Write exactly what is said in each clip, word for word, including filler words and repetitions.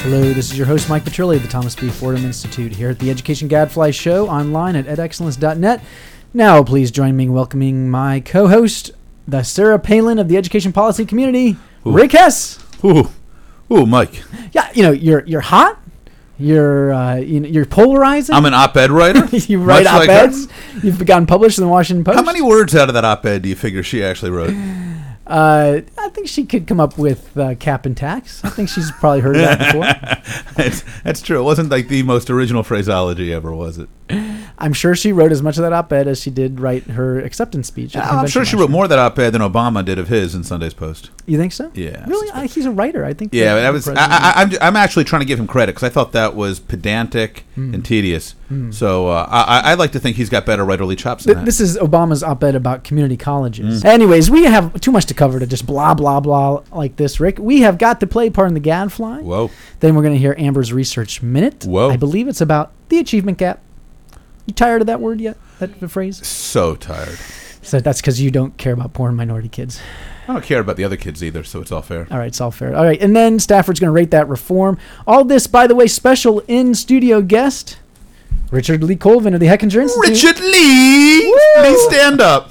Hello, this is your host, Mike Petrilli of the Thomas B. Fordham Institute here at the Education Gadfly Show online at ed excellence dot net. Now, please join me in welcoming my co-host, the Sarah Palin of the education policy community, Ooh. Rick Hess. Ooh, ooh, Mike. Yeah, you know, you're you're hot. You're uh, you know, you're polarizing. I'm an op-ed writer. You write like op-eds. You've gotten published in the Washington Post. How many words out of that op-ed do you figure she actually wrote? Uh, I think she could come up with uh, cap and tax. I think she's probably heard that before. that's, that's true. It wasn't like the most original phraseology ever, was it? I'm sure she wrote as much of that op-ed as she did write her acceptance speech. I'm sure she wrote more of that op-ed than Obama did of his in Sunday's Post. You think so? Yeah. Really? I, he's a writer. I think. Yeah, but that was. I, I, I'm. I'm actually trying to give him credit because I thought that was pedantic mm. and tedious. Mm. So uh, I, I'd like to think he's got better writerly chops than Th- that. This is Obama's op-ed about community colleges. Mm. Anyways, we have too much to cover to just blah blah blah like this, Rick. We have got to play Pardon the Gadfly. Whoa. Then we're going to hear Amber's Research Minute. Whoa. I believe it's about the achievement gap. You tired of that word yet? That the phrase? So tired. So that's because you don't care about poor and minority kids. I don't care about the other kids either, so it's all fair. All right, it's all fair. All right, and then Stafford's going to rate that reform. All this, by the way, special in-studio guest, Richard Lee Colvin of the Hechinger Institute. Richard Lee! Woo! Lee, stand up.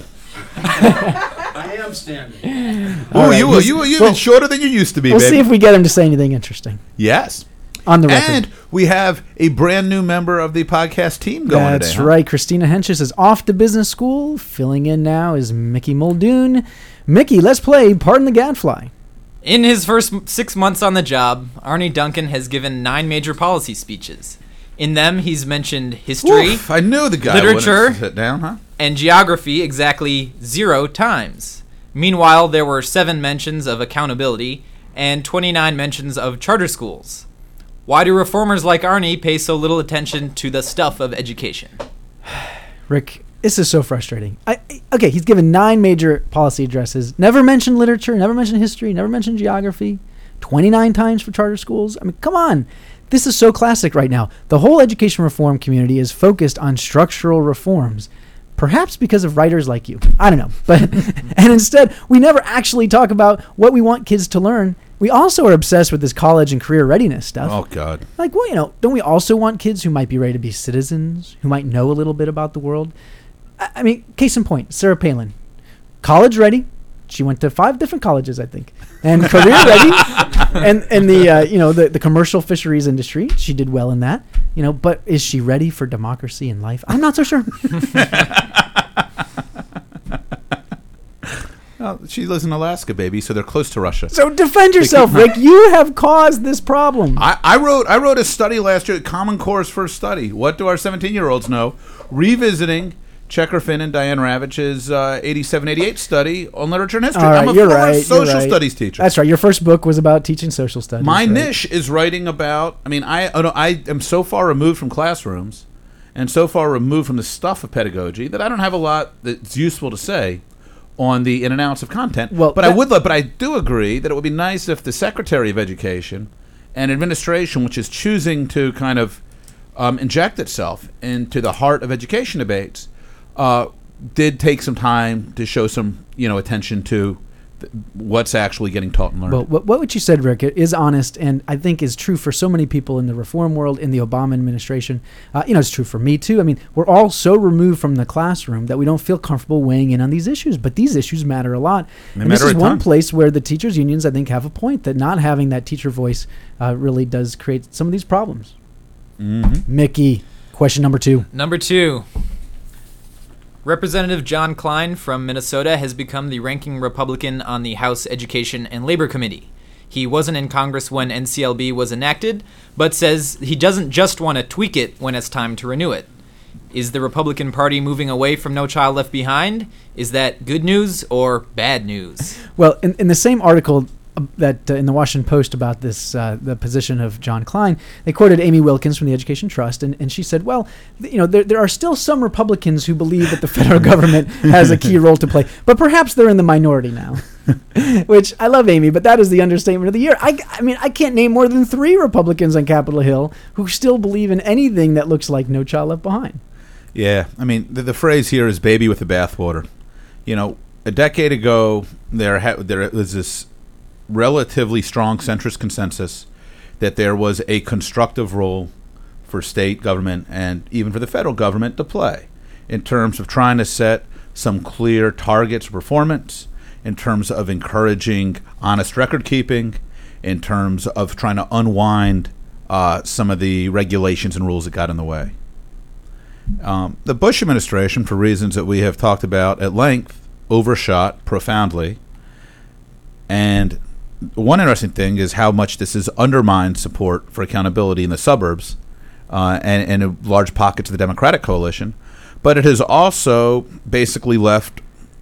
I am standing. Oh, right, you were you were you well, even shorter than you used to be, We'll baby. see if we get him to say anything interesting. Yes. On the record. And we have a brand new member of the podcast team going That's today. Huh? right. Christina Henches is off to business school. Filling in now is Mickey Muldoon. Mickey, let's play Pardon the Gadfly. In his first six months on the job, Arne Duncan has given nine major policy speeches. In them, he's mentioned history, Oof, I knew the guy literature, wouldn't sit down, huh? and geography exactly zero times. Meanwhile, there were seven mentions of accountability and twenty-nine mentions of charter schools. Why do reformers like Arne pay so little attention to the stuff of education? Rick, this is so frustrating. I, okay, he's given nine major policy addresses. Never mentioned literature, never mentioned history, never mentioned geography. twenty-nine times for charter schools. I mean, come on. This is so classic right now. The whole education reform community is focused on structural reforms. Perhaps because of writers like you. I don't know. But and instead, we never actually talk about what we want kids to learn. We also are obsessed with this college and career readiness stuff. Oh, God. Like, well, you know, don't we also want kids who might be ready to be citizens, who might know a little bit about the world? I, I mean, case in point, Sarah Palin. College ready. She went to five different colleges, I think. And career ready. And and the, uh, you know, the, the commercial fisheries industry, she did well in that. You know, but is she ready for democracy in life? I'm not so sure. Well, she lives in Alaska, baby, so they're close to Russia. So defend yourself, Rick. You have caused this problem. I, I wrote I wrote a study last year, Common Core's first study. What do our seventeen-year-olds know? Revisiting Checker Finn and Diane Ravitch's uh, eighty-seven eighty-eight study on literature and history. All right, I'm a you're former right, social you're right. studies teacher. That's right. Your first book was about teaching social studies. My right? niche is writing about, I mean, I, I, don't- I am so far removed from classrooms and so far removed from the stuff of pedagogy that I don't have a lot that's useful to say on the in and outs of content. Well, but that- I would, but I do agree that it would be nice if the Secretary of Education and administration, which is choosing to kind of um, inject itself into the heart of education debates, uh, did take some time to show some, you know, attention to th- what's actually getting taught and learned. Well, what, what you said, Rick, is honest, and I think is true for so many people in the reform world, in the Obama administration. Uh, you know, it's true for me, too. I mean, we're all so removed from the classroom that we don't feel comfortable weighing in on these issues, but these issues matter a lot. They and this matter is a one ton. place where the teachers' unions, I think, have a point, that not having that teacher voice uh, really does create some of these problems. Mm-hmm. Mickey, question number two. Number two. Representative John Klein from Minnesota has become the ranking Republican on the House Education and Labor Committee. He wasn't in Congress when N C L B was enacted, but says he doesn't just want to tweak it when it's time to renew it. Is the Republican Party moving away from No Child Left Behind? Is that good news or bad news? Well, in, in the same article uh, that uh, in the Washington Post about this, uh, the position of John Klein, they quoted Amy Wilkins from the Education Trust, and, and she said, well, th- you know, there, there are still some Republicans who believe that the federal government has a key role to play, but perhaps they're in the minority now. Which, I love Amy, but that is the understatement of the year. I, I mean, I can't name more than three Republicans on Capitol Hill who still believe in anything that looks like No Child Left Behind. Yeah, I mean, the, the phrase here is baby with the bathwater. You know, a decade ago, there ha- there was this relatively strong centrist consensus that there was a constructive role for state government and even for the federal government to play in terms of trying to set some clear targets of performance, in terms of encouraging honest record keeping, in terms of trying to unwind uh, some of the regulations and rules that got in the way. Um, the Bush administration, for reasons that we have talked about at length, overshot profoundly. And one interesting thing is how much this has undermined support for accountability in the suburbs uh, and, and in large pockets of the Democratic coalition. But it has also basically left,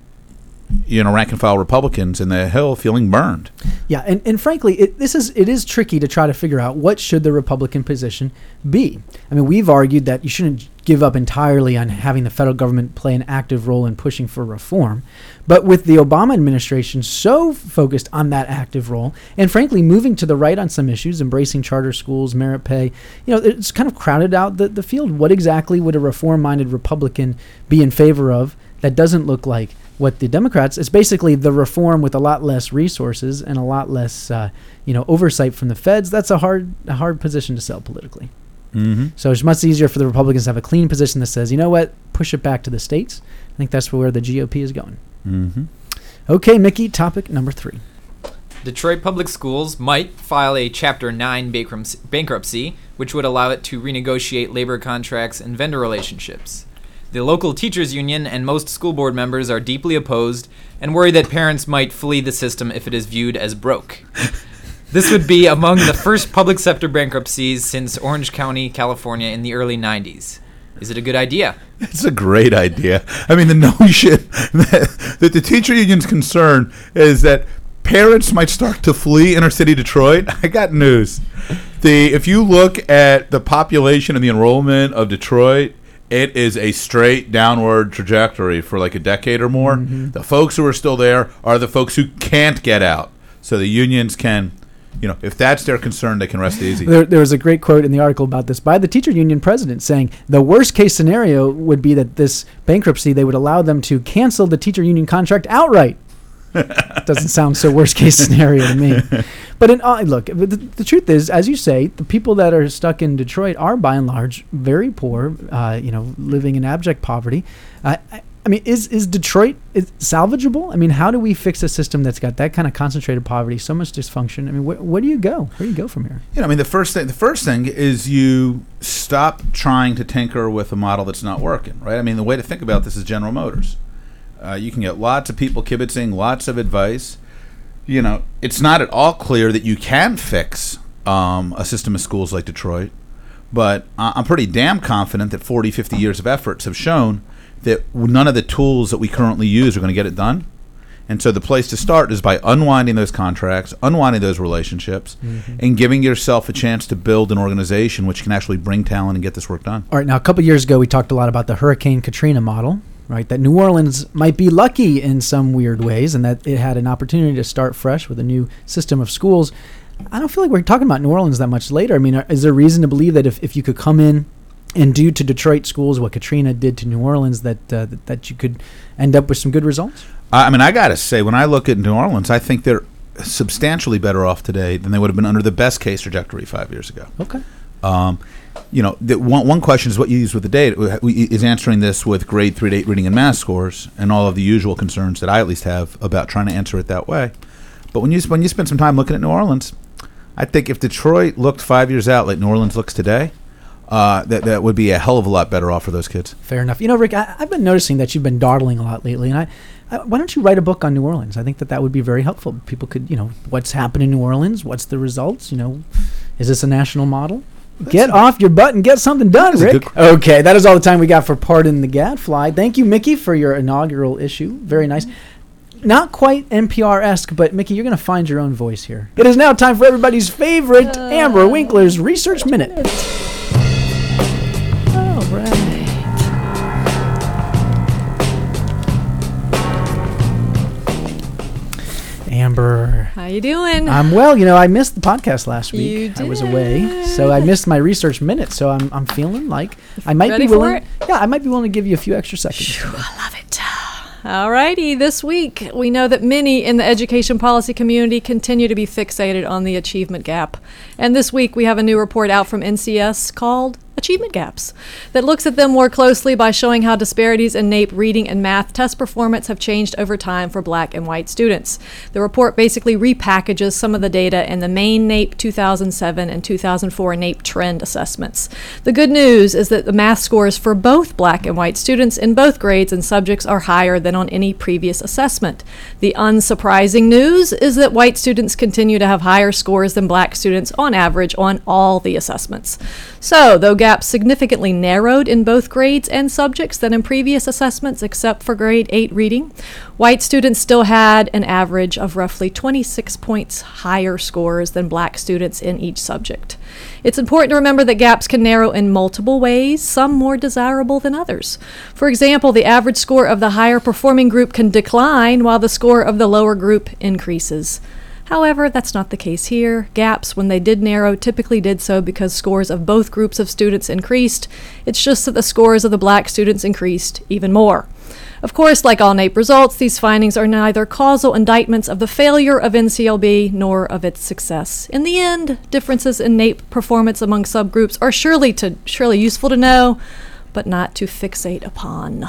you know, rank and file Republicans in the Hill feeling burned. Yeah, and, and frankly, it, this is it is tricky to try to figure out what should the Republican position be. I mean, we've argued that you shouldn't give up entirely on having the federal government play an active role in pushing for reform. But with the Obama administration so focused on that active role, and frankly moving to the right on some issues, embracing charter schools, merit pay, you know, it's kind of crowded out the, the field. What exactly would a reform-minded Republican be in favor of that doesn't look like what the Democrats? It's basically the reform with a lot less resources and a lot less, uh, you know, oversight from the feds. That's a hard, a hard position to sell politically. Mm-hmm. So it's much easier for the Republicans to have a clean position that says, you know what, push it back to the states. I think that's where the G O P is going. Mm-hmm. Okay, Mickey, topic number three. Detroit Public Schools might file a Chapter nine bankruptcy, which would allow it to renegotiate labor contracts and vendor relationships. The local teachers union and most school board members are deeply opposed and worry that parents might flee the system if it is viewed as broke. This would be among the first public sector bankruptcies since Orange County, California in the early nineties. Is it a good idea? It's a great idea. I mean, the notion that, that the teacher union's concern is that parents might start to flee inner city Detroit. I got news. The if you look at the population and the enrollment of Detroit, it is a straight downward trajectory for like a decade or more. Mm-hmm. The folks who are still there are the folks who can't get out. So the unions can, you know, if that's their concern, they can rest easy. There, there was a great quote in the article about this by the teacher union president saying the worst case scenario would be that this bankruptcy, they would allow them to cancel the teacher union contract outright. Doesn't sound so worst case scenario to me. But in, uh, look, the, the truth is, as you say, the people that are stuck in Detroit are by and large very poor, uh, you know, living in abject poverty. Uh, I, I mean, is is Detroit is salvageable? I mean, how do we fix a system that's got that kind of concentrated poverty, so much dysfunction? I mean, wh- where do you go? Where do you go from here? You know, I mean, the first thing the first thing is you stop trying to tinker with a model that's not working, right? I mean, the way to think about this is General Motors. Uh, you can get lots of people kibitzing, lots of advice. You know, it's not at all clear that you can fix um, a system of schools like Detroit, but uh, I'm pretty damn confident that forty, fifty years of efforts have shown that none of the tools that we currently use are going to get it done. And so the place to start is by unwinding those contracts, unwinding those relationships, mm-hmm. and giving yourself a chance to build an organization which can actually bring talent and get this work done. All right, now a couple years ago we talked a lot about the Hurricane Katrina model, right? That New Orleans might be lucky in some weird ways and that it had an opportunity to start fresh with a new system of schools. I don't feel like we're talking about New Orleans that much later. I mean, is there reason to believe that if, if you could come in and do to Detroit schools what Katrina did to New Orleans, that uh, that, that you could end up with some good results? I mean, I got to say, when I look at New Orleans, I think they're substantially better off today than they would have been under the best case trajectory five years ago. Okay. Um, you know, the one, one question is what you use with the data, is answering this with grade three to eight reading and math scores and all of the usual concerns that I at least have about trying to answer it that way. But when you, when you spend some time looking at New Orleans, I think if Detroit looked five years out like New Orleans looks today, Uh, that that would be a hell of a lot better off for those kids. Fair enough. You know, Rick, I, I've been noticing that you've been dawdling a lot lately, and I, I, why don't you write a book on New Orleans? I think that that would be very helpful. People could, you know, what's happened in New Orleans? What's the results? You know, is this a national model? That's get off your butt and get something done, Rick. Okay, that is all the time we got for Pardon the Gadfly. Thank you, Mickey, for your inaugural issue. Very nice. Not quite N P R-esque, but Mickey, you're going to find your own voice here. It is now time for everybody's favorite uh, Amber Winkler's Research Minute. Amber. How you doing? I'm well. You know, I missed the podcast last week. You did. I was away, so I missed my research minute. So I'm I'm feeling like I might Ready be willing. for it? Yeah, I might be willing to give you a few extra seconds. Phew, I love it. All righty. This week, we know that many in the education policy community continue to be fixated on the achievement gap. And this week, we have a new report out from N C S called Achievement Gaps that looks at them more closely by showing how disparities in NAEP reading and math test performance have changed over time for black and white students. The report basically repackages some of the data in the main NAEP two thousand seven and two thousand four NAEP trend assessments. The good news is that the math scores for both black and white students in both grades and subjects are higher than on any previous assessment. The unsurprising news is that white students continue to have higher scores than black students on average on all the assessments. So, though gaps significantly narrowed in both grades and subjects than in previous assessments, except for grade eight reading, white students still had an average of roughly twenty-six points higher scores than black students in each subject. It's important to remember that gaps can narrow in multiple ways, some more desirable than others. For example, the average score of the higher performing group can decline while the score of the lower group increases. However, that's not the case here. Gaps, when they did narrow, typically did so because scores of both groups of students increased. It's just that the scores of the black students increased even more. Of course, like all NAEP results, these findings are neither causal indictments of the failure of N C L B nor of its success. In the end, differences in NAEP performance among subgroups are surely to surely useful to know, but not to fixate upon.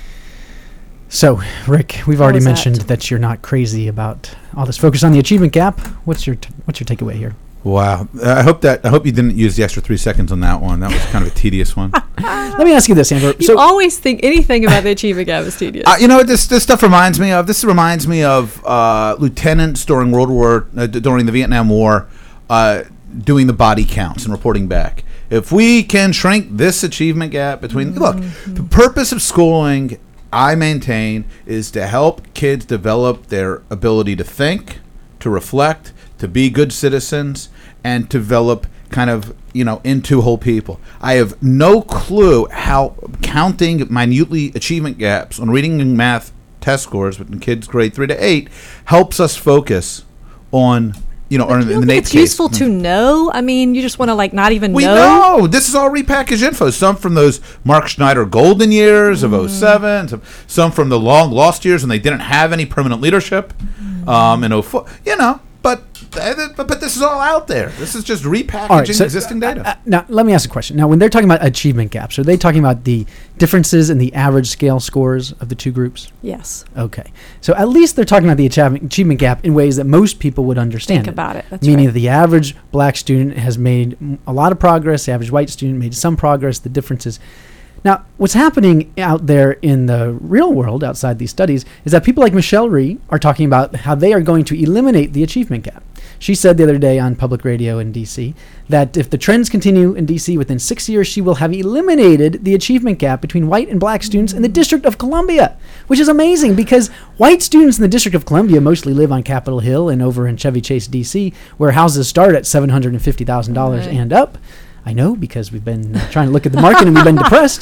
So, Rick, we've How already was mentioned that? that you're not crazy about all this focus on the achievement gap. What's your t- what's your takeaway here? Wow. Uh, I hope that I hope you didn't use the extra three seconds on that one. That was kind of a tedious one. Let me ask you this, Amber. You So, always think anything about the achievement gap is tedious. Uh, you know what this this stuff reminds me of? This reminds me of uh, lieutenants during World War uh, d- during the Vietnam War uh, doing the body counts and reporting back. If we can shrink this achievement gap between look, the purpose of schooling, I maintain, is to help kids develop their ability to think, to reflect, to be good citizens, and develop kind of, you know, into whole people. I have no clue how counting minutely achievement gaps on reading and math test scores in kids grade three to eight helps us focus on, you know, or in you the don't NAEP think it's case. useful to know? I mean, you just want to like not even We know? know. This is all repackaged info. Some from those Mark Schneider golden years of oh seven, some, some from the long lost years when they didn't have any permanent leadership um, in oh four. You know, but, but but this is all out there. This is just repackaging all right, so, existing uh, data. uh, now, let me ask a question. Now, when they're talking about achievement gaps, are they talking about the differences in the average scale scores of the two groups? Yes. Okay. So at least they're talking about the achievement achievement gap in ways that most people would understand. Think about it. That's Meaning right. that the average black student has made m- a lot of progress, the average white student made some progress, the differences. Now, what's happening out there in the real world outside these studies is that people like Michelle Rhee are talking about how they are going to eliminate the achievement gap. She said the other day on public radio in D C that if the trends continue in D C within six years, she will have eliminated the achievement gap between white and black students in the District of Columbia, which is amazing because white students in the District of Columbia mostly live on Capitol Hill and over in Chevy Chase, D C, where houses start at seven hundred fifty thousand dollars Right. and up. I know because we've been uh, trying to look at the market and we've been depressed.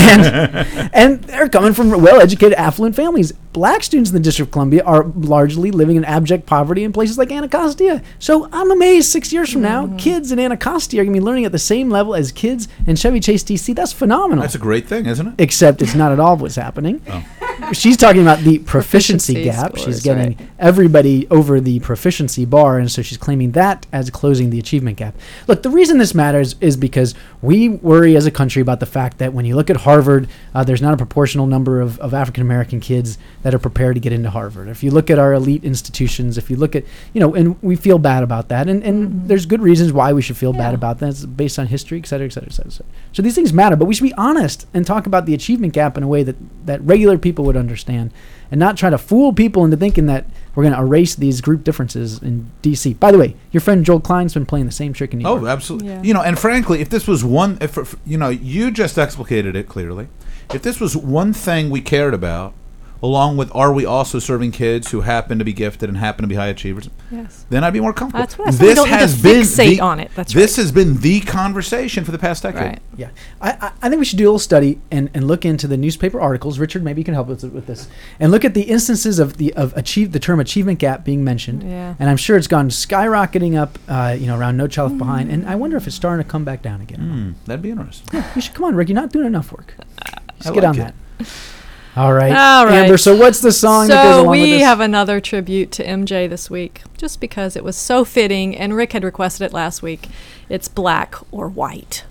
And, and they're coming from well-educated, affluent families. Black students in the District of Columbia are largely living in abject poverty in places like Anacostia. So I'm amazed six years from now, kids in Anacostia are going to be learning at the same level as kids in Chevy Chase, D C. That's phenomenal. That's a great thing, isn't it? Except it's not at all what's happening. She's talking about the proficiency, Proficiency gap. scores, She's getting right. everybody over the proficiency bar, and so she's claiming that as closing the achievement gap. Look, the reason this matters is because we worry as a country about the fact that when you look at Harvard, uh, there's not a proportional number of, of African-American kids that are prepared to get into Harvard. If you look at our elite institutions, if you look at, you know, and we feel bad about that, and, and Mm-hmm. there's good reasons why we should feel bad Yeah. about that. It's based on history, et cetera, et cetera, et cetera, et cetera. So these things matter, but we should be honest and talk about the achievement gap in a way that, that regular people would understand and not try to fool people into thinking that we're going to erase these group differences in D C. By the way, your friend Joel Klein's been playing the same trick in New York. Oh, absolutely. Yeah. You know, and frankly, if this was one, if, if you know, you just explicated it clearly. If this was one thing we cared about, along with are we also serving kids who happen to be gifted and happen to be high achievers, Yes. then I'd be more comfortable. That's what I said. We don't need to fixate on it. That's this right. has been the conversation for the past decade. Right. Yeah, I, I, I think we should do a little study and, and look into the newspaper articles. Richard, maybe you can help us with this, and look at the instances of the of achieve the term achievement gap being mentioned. Yeah. And I'm sure it's gone skyrocketing up, uh, you know, around No Child Left Behind. And I wonder if it's starting to come back down again. Hmm, that'd be interesting. You should come on, Rick. You're not doing enough work. Just I get like on it. that. All right. All right. Amber, so what's the song that goes So along with we this? have another tribute to M J this week, just because it was so fitting, and Rick had requested it last week. It's Black or White.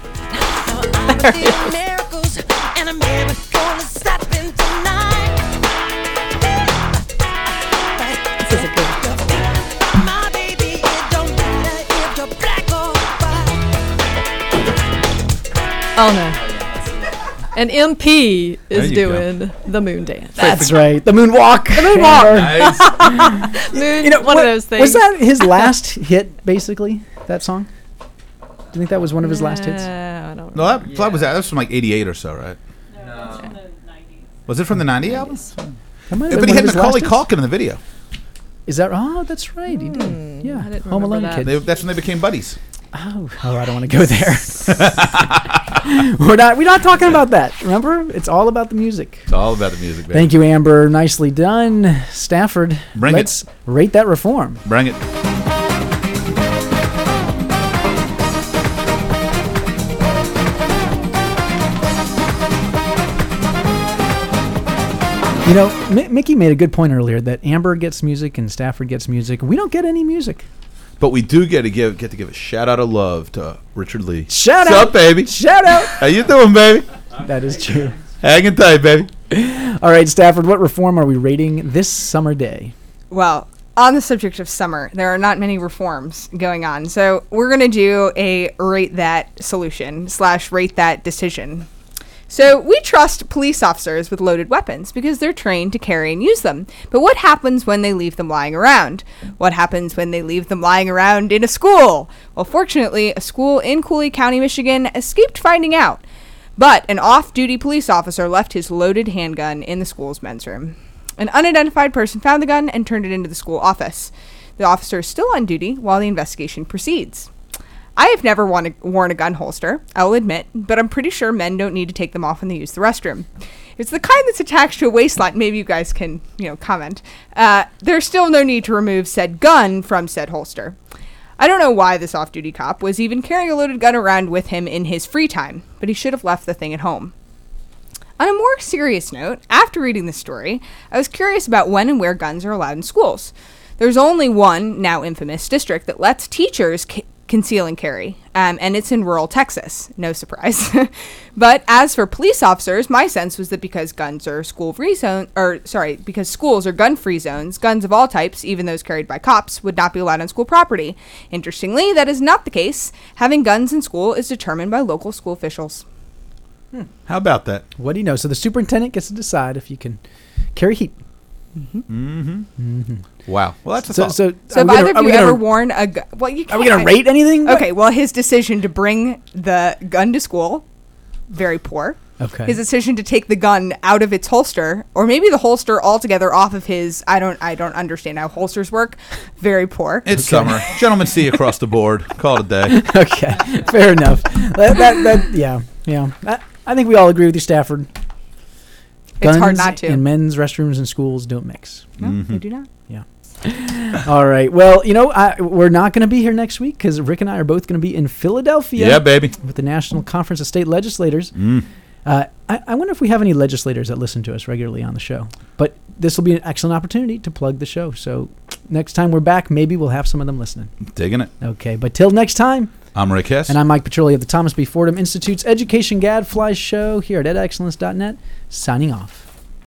Miracles and a miracle is happening tonight. This is a good My baby, it don't matter if you're black or white. Oh, no. And M P There is you doing the moon dance. That's right. The moonwalk. The moonwalk. Nice. Moon, You know, one what- of those things. Was that his last hit, basically, that song? Do you think that was one of his last hits? Uh, I don't No, know. that, that was that was from like eighty-eight or so, right? Was it from the nineties album? That might have Yeah, been but he one had of his Macaulay last hits. Culkin in the video. Is that? Oh, that's right. He did. Yeah. I didn't Home remember Alone that. kid. They, that's when they became buddies. Oh, oh, I don't want to go there. we're not. We're not talking about that. Remember, it's all about the music. It's all about the music, baby. Thank you, Amber. Nicely done, Stafford. Bring it. let's rate that reform. Bring it. You know, M- Mickey made a good point earlier that Amber gets music and Stafford gets music. We don't get any music. But we do get to give get to give a shout out of love to Richard Lee. Shout What's out, up, baby? Shout out. How you doing, baby? That is true. Hanging tight, baby. All right, Stafford, what reform are we rating this summer day? Well, on the subject of summer, there are not many reforms going on. So we're going to do a rate that solution slash rate that decision. So we trust police officers with loaded weapons because they're trained to carry and use them. But what happens when they leave them lying around? What happens when they leave them lying around in a school? Well, fortunately, a school in Cooley County, Michigan escaped finding out. But an off-duty police officer left his loaded handgun in the school's men's room. An unidentified person found the gun and turned it into the school office. The officer is still on duty while the investigation proceeds. I have never worn a, worn a gun holster, I'll admit, but I'm pretty sure men don't need to take them off when they use the restroom. If it's the kind that's attached to a waistline, maybe you guys can, you know, comment. Uh, there's still no need to remove said gun from said holster. I don't know why this off-duty cop was even carrying a loaded gun around with him in his free time, but he should have left the thing at home. On a more serious note, after reading this story, I was curious about when and where guns are allowed in schools. There's only one, now infamous, district that lets teachers ca- conceal and carry, um, and it's in rural Texas. No surprise. But as for police officers, my sense was that because guns are school-free zone, or sorry, because schools are gun-free zones, guns of all types, even those carried by cops, would not be allowed on school property. Interestingly, that is not the case. Having guns in school is determined by local school officials. How about that? What do you know? So the superintendent gets to decide if you can carry heat. Wow. Well, that's a So, thought. so, So are have we either gonna- of are we you ever gonna- worn a gun? Well, you Are can't. we going to rate anything? Okay, well, his decision to bring the gun to school, very poor. Okay. His decision to take the gun out of its holster, or maybe the holster altogether off of his, I don't, I don't understand how holsters work. Very poor. it's summer. Gentlemen, see you across the board. Call it a day. Okay, fair enough. That, that, that, yeah, yeah. I, I think we all agree with you, Stafford. It's hard Guns not to. in men's restrooms and schools don't mix. No, they do not. All right. Well, you know, I, we're not going to be here next week because Rick and I are both going to be in Philadelphia. Yeah, baby. With the National Conference of State Legislators. Mm. Uh, I, I wonder if we have any legislators that listen to us regularly on the show. But this will be an excellent opportunity to plug the show. So next time we're back, maybe we'll have some of them listening. Digging it. Okay. But till next time. I'm Rick Hess. And I'm Mike Petroli of the Thomas B. Fordham Institute's Education Gadfly Show here at ed excellence dot net, signing off.